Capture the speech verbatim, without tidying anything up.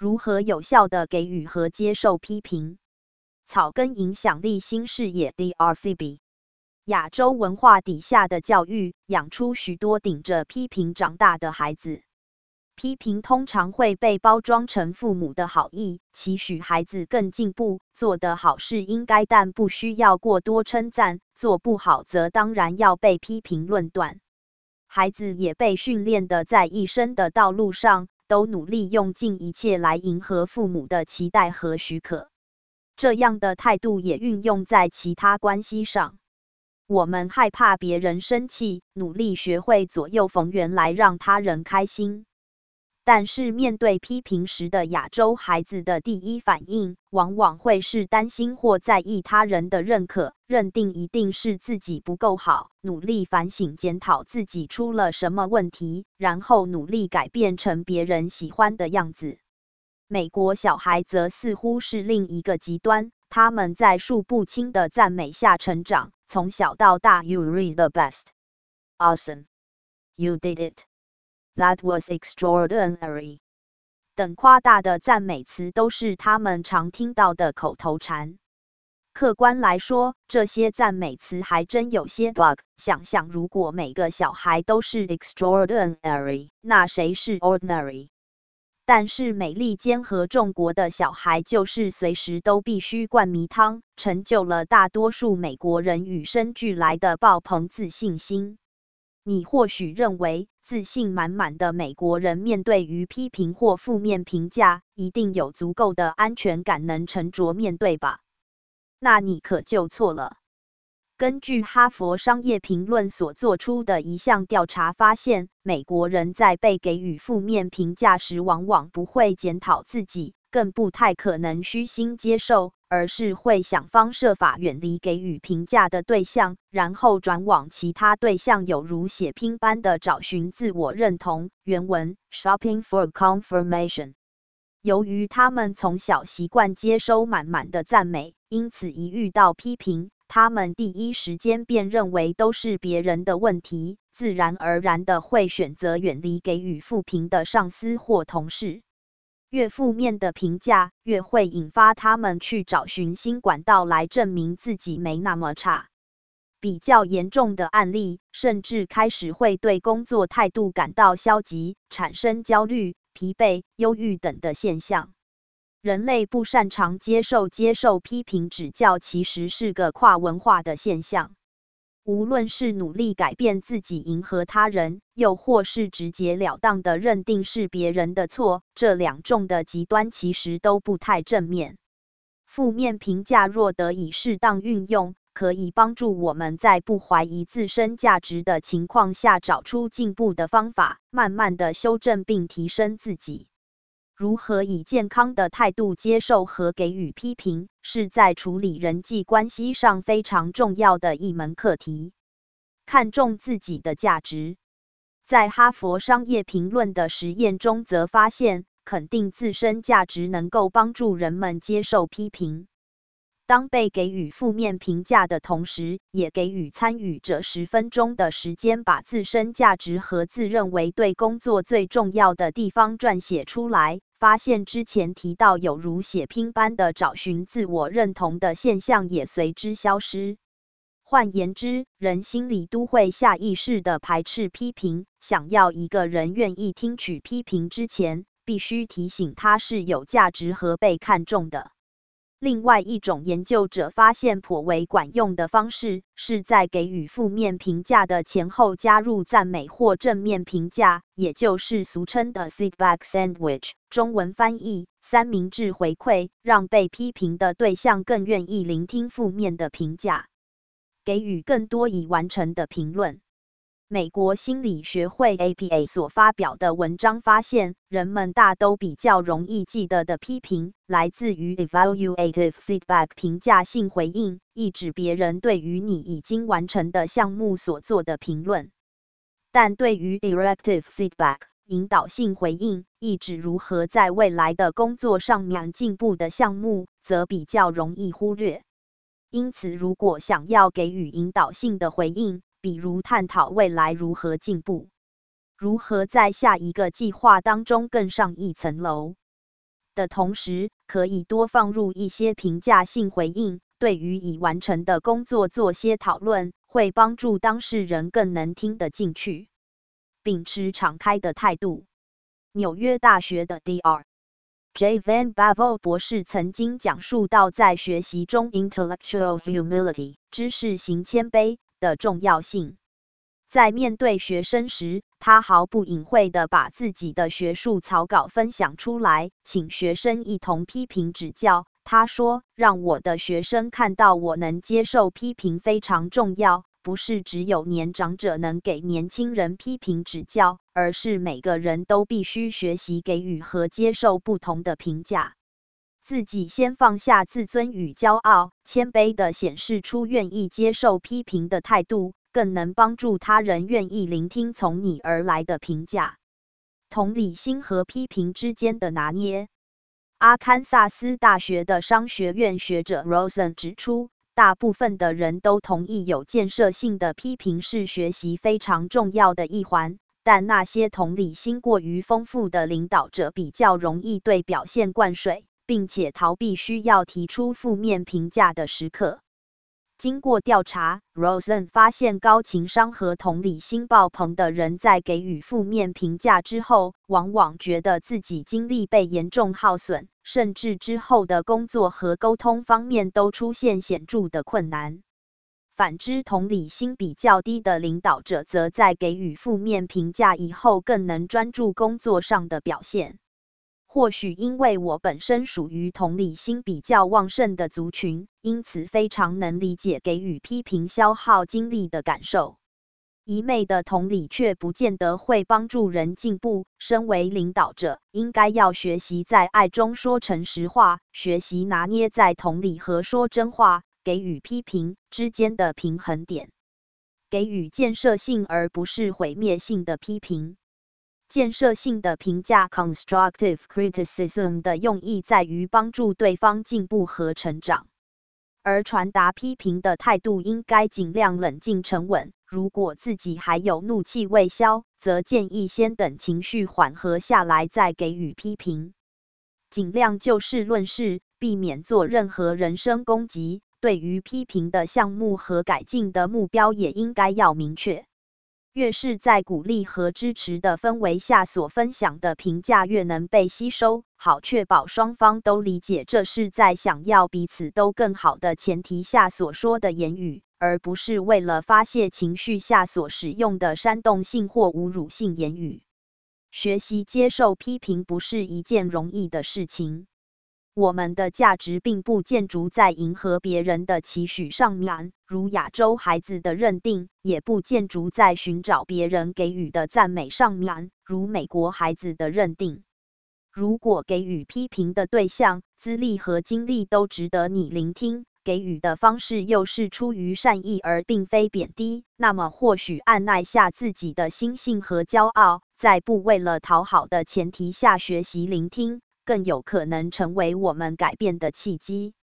如何有效地给予和接受批评？草根影响力新视野 D R F B。亚洲文化底下的教育，养出许多顶着批评长大的孩子。批评通常会被包装成父母的好意，期许孩子更进步，做得好是应该，但不需要过多称赞；做不好则当然要被批评论断。孩子也被训练的在一生的道路上，都努力用尽一切来迎合父母的期待和许可。这样的态度也运用在其他关系上。我们害怕别人生气，努力学会左右逢源来让他人开心。但是面对批评时的亚洲孩子的第一反应，往往会是担心或在意他人的认可，认定一定是自己不够好，努力反省检讨自己出了什么问题，然后努力改变成别人喜欢的样子。美国小孩则似乎是另一个极端，他们在数不清的赞美下成长，从小到大 ，You really the best, awesome, you did it, that was extraordinary 等夸大的赞美词都是他们常听到的口头禅。客观来说，这些赞美词还真有些 bug。想想如果每个小孩都是 extraordinary， 那谁是 ordinary？但是美利坚合众国的小孩就是随时都必须灌迷汤，成就了大多数美国人与生俱来的爆棚自信心。你或许认为，自信满满的美国人面对于批评或负面评价，一定有足够的安全感能沉着面对吧？那你可就错了。根据哈佛商业评论所做出的一项调查发现，美国人在被给予负面评价时，往往不会检讨自己，更不太可能虚心接受，而是会想方设法远离给予评价的对象，然后转往其他对象，有如血拼般的找寻自我认同。原文 Shopping for confirmation。由于他们从小习惯接收满满的赞美，因此一遇到批评，他们第一时间便认为都是别人的问题，自然而然的会选择远离给予负评的上司或同事。越负面的评价，越会引发他们去找寻新管道来证明自己没那么差。比较严重的案例，甚至开始会对工作态度感到消极，产生焦虑、疲惫、忧郁等的现象。人类不擅长接受接受批评指教，其实是个跨文化的现象。无论是努力改变自己迎合他人，又或是直截了当的认定是别人的错，这两种的极端其实都不太正面。负面评价若得以适当运用，可以帮助我们在不怀疑自身价值的情况下找出进步的方法，慢慢的修正并提升自己。如何以健康的态度接受和给予批评，是在处理人际关系上非常重要的一门课题。看重自己的价值。在哈佛商业评论的实验中则发现，肯定自身价值能够帮助人们接受批评。当被给予负面评价的同时，也给予参与者十分钟的时间，把自身价值和自认为对工作最重要的地方撰写出来，发现之前提到有如血拼般的找寻自我认同的现象也随之消失。换言之，人心里都会下意识地排斥批评，想要一个人愿意听取批评之前，必须提醒他是有价值和被看重的。另外一种研究者发现颇为管用的方式，是在给予负面评价的前后加入赞美或正面评价，也就是俗称的 feedback sandwich， 中文翻译三明治回馈，让被批评的对象更愿意聆听负面的评价，给予更多已完成的评论。美国心理学会 A P A 所发表的文章发现，人们大都比较容易记得的批评，来自于 evaluative feedback 评价性回应，意指别人对于你已经完成的项目所做的评论。但对于 directive feedback 引导性回应，意指如何在未来的工作上面进步的项目，则比较容易忽略。因此，如果想要给予引导性的回应，比如探讨未来如何进步，如何在下一个计划当中更上一层楼， 的同时，可以多放入一些评价性回应，对于已完成的工作做些讨论，会帮助当事人更能听得进去。秉持敞开的态度。纽约大学的 Dr J Van Bavel 博士曾经讲述到，在学习中 intellectual humility 知识型谦卑的重要性。在面对学生时，他毫不隐晦地把自己的学术草稿分享出来，请学生一同批评指教。他说：“让我的学生看到我能接受批评非常重要。”不是只有年长者能给年轻人批评指教，而是每个人都必须学习给予和接受不同的评价。自己先放下自尊与骄傲，谦卑地显示出愿意接受批评的态度，更能帮助他人愿意聆听从你而来的评价。同理心和批评之间的拿捏。阿堪萨斯大学的商学院学者 Rosen 指出，大部分的人都同意有建设性的批评是学习非常重要的一环，但那些同理心过于丰富的领导者比较容易对表现灌水，并且逃避需要提出负面评价的时刻。经过调查 ，Rosen 发现高情商和同理心爆棚的人在给予负面评价之后，往往觉得自己精力被严重耗损，甚至之后的工作和沟通方面都出现显著的困难。反之，同理心比较低的领导者则在给予负面评价以后更能专注工作上的表现。或许因为我本身属于同理心比较旺盛的族群，因此非常能理解给予批评消耗精力的感受。一昧的同理却不见得会帮助人进步。身为领导者，应该要学习在爱中说诚实话，学习拿捏在同理和说真话、给予批评之间的平衡点，给予建设性而不是毁灭性的批评。建设性的评价 constructive criticism 的用意在于帮助对方进步和成长，而传达批评的态度应该尽量冷静沉稳。如果自己还有怒气未消，则建议先等情绪缓和下来再给予批评，尽量就事论事，避免做任何人身攻击。对于批评的项目和改进的目标也应该要明确。越是在鼓励和支持的氛围下所分享的评价越能被吸收，好确保双方都理解这是在想要彼此都更好的前提下所说的言语，而不是为了发泄情绪下所使用的煽动性或侮辱性言语。学习接受批评不是一件容易的事情。我们的价值并不建筑在迎合别人的期许上面，如亚洲孩子的认定，也不建筑在寻找别人给予的赞美上面，如美国孩子的认定。如果给予批评的对象、资历和经历都值得你聆听，给予的方式又是出于善意而并非贬低，那么或许按捺下自己的心性和骄傲，在不为了讨好的前提下学习聆听，更有可能成为我们改变的契机。